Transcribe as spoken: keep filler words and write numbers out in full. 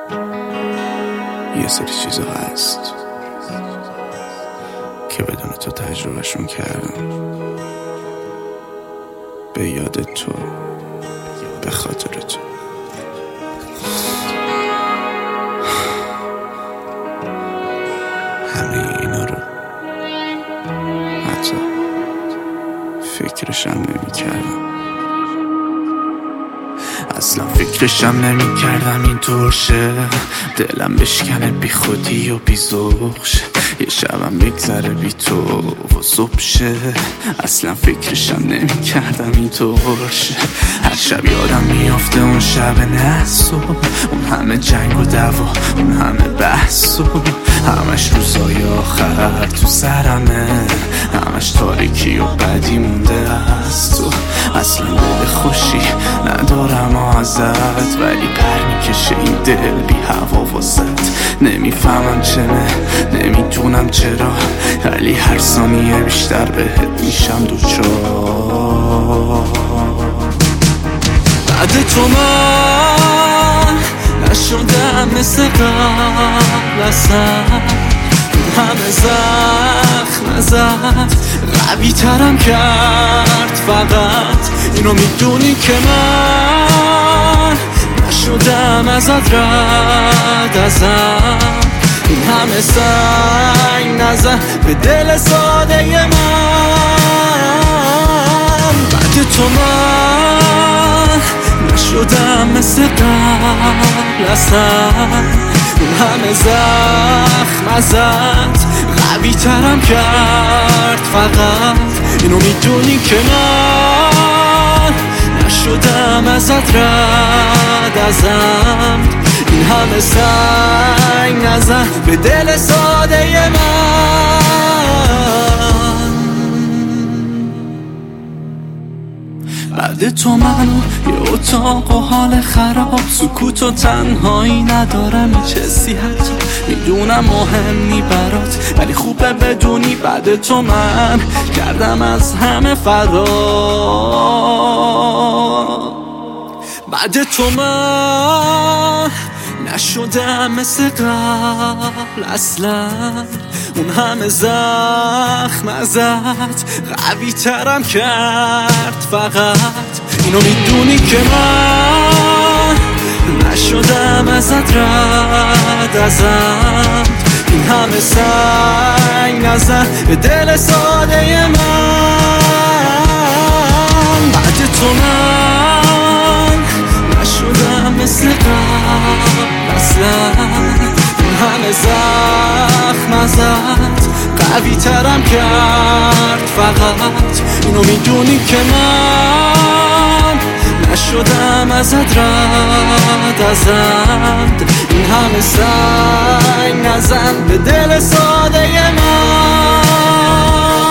یه سری چیزا هست که بدون تو تجربهشون کردم، به یاد تو، به خاطر تو. همه اینا رو حتی فکرشم نمی کردم، اصلا فکرشم نمی کردم اینطور شه، دلم بشکنه بی خودی و بی ذوق شه، یه شبم بگذره بی تو و صبح شه. اصلا فکرشم نمی کردم اینطور شه، هر شب یادم میافته اون شب نسو، اون همه جنگ و دعوا، اون همه بحث و همش روزای آخر تو سرمه، همش تاریکی و بدی مونده از تو. اصلا دل خوشی ندارم ازت، ولی پر میکشه این دل بی هوا واسط. نمیفهمم چنه، نمیدونم چرا، ولی هر ثانیه بیشتر بهت میشم دوچار. بعد تو من نشدم مثل قبل، اصلا همه زخم زد قوی ترم کرد. فقط اینو میدونی که من نشدم ازت رد ازم، این همه سنگ نزن به دل ساده من. بعد تو من نشدم مثل قبل، اصلا اون همه زخم زد قوی ترم کرد. فقط اینو میدونی که من نشدم ازت رد ازم، این همه سنگ نزن به دل ساده من. بعد تو منو یه اتاق و حال خراب، سکوت و تنهایی ندارم هیچ حسی، حتی میدونم مهم نی برات، ولی خوبه بدونی بعد تو من کردم از همه فرار. بعد تو من نشدم مثل قبل، اصلا اون همه زخم زد قوی ترم کرد. فقط اینو میدونی که من نشدم ازت رد ازم، این همه سنگ نزن به دل ساده من. بعد تو من نشدم مثل قبل، اصلا اون همه زخم زد قوی ترم کرد. فقط اینو میدونی که من نشدم ازت رد ازم، این همه سنگ نزن به دل ساده من.